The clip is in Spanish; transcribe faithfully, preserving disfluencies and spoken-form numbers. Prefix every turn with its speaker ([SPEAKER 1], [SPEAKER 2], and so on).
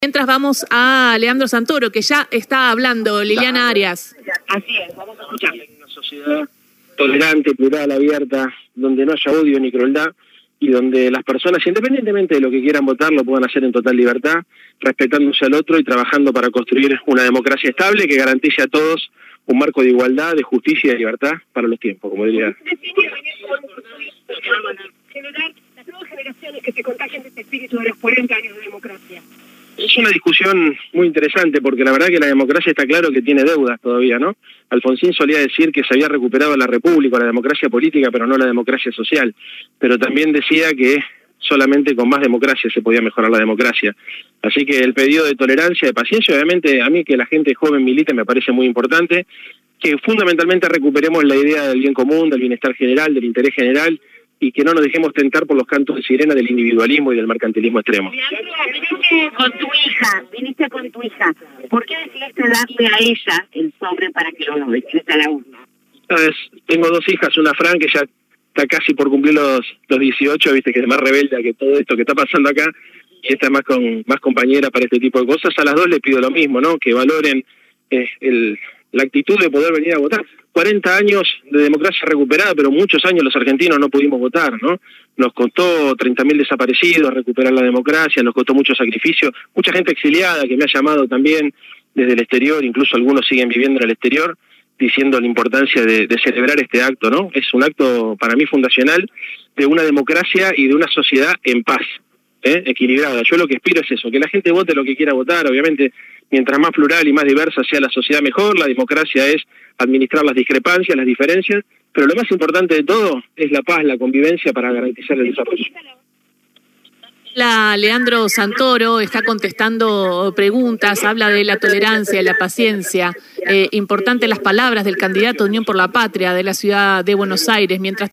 [SPEAKER 1] Mientras vamos a Leandro Santoro, que ya está hablando. Liliana Arias.
[SPEAKER 2] Así es, vamos a escuchar.
[SPEAKER 3] Una sociedad tolerante, plural, abierta, donde no haya odio ni crueldad y donde las personas, independientemente de lo que quieran votar, lo puedan hacer en total libertad, respetándose al otro y trabajando para construir una democracia estable que garantice a todos un marco de igualdad, de justicia y de libertad para los tiempos, como diría.
[SPEAKER 2] Generar las nuevas generaciones que se contagien de este espíritu de los cuarenta años de democracia.
[SPEAKER 3] Es una discusión muy interesante porque la verdad que la democracia está claro que tiene deudas todavía, ¿no? Alfonsín solía decir que se había recuperado la república, la democracia política, pero no la democracia social. Pero también decía que solamente con más democracia se podía mejorar la democracia. Así que el pedido de tolerancia, de paciencia, obviamente a mí que la gente joven milite me parece muy importante, que fundamentalmente recuperemos la idea del bien común, del bienestar general, del interés general, y que no nos dejemos tentar por los cantos de sirena del individualismo y del mercantilismo extremo.
[SPEAKER 2] Leandro, viniste con tu hija, viniste con tu hija. ¿Por qué decidiste darle a ella el sobre para que lo despierte a la urna?
[SPEAKER 3] ¿Sabes? Tengo dos hijas, una Fran que ya está casi por cumplir los, los dieciocho, viste que es más rebelde que todo esto que está pasando acá, y esta más con más compañera para este tipo de cosas. A las dos les pido lo mismo, ¿no? Que valoren eh, el, la actitud de poder venir a votar. cuarenta años de democracia recuperada, pero muchos años los argentinos no pudimos votar, ¿no? Nos costó treinta mil desaparecidos recuperar la democracia, nos costó mucho sacrificio, mucha gente exiliada que me ha llamado también desde el exterior, incluso algunos siguen viviendo en el exterior, diciendo la importancia de, de celebrar este acto, ¿no? Es un acto para mí fundacional de una democracia y de una sociedad en paz, ¿eh? Equilibrada. Yo lo que aspiro es eso, que la gente vote lo que quiera votar, obviamente. Mientras más plural y más diversa sea la sociedad, mejor. La democracia es administrar las discrepancias, las diferencias, pero lo más importante de todo es la paz, la convivencia para garantizar el desarrollo.
[SPEAKER 1] La Leandro Santoro está contestando preguntas, habla de la tolerancia, de la paciencia. Eh, importante las palabras del candidato de Unión por la Patria de la ciudad de Buenos Aires, mientras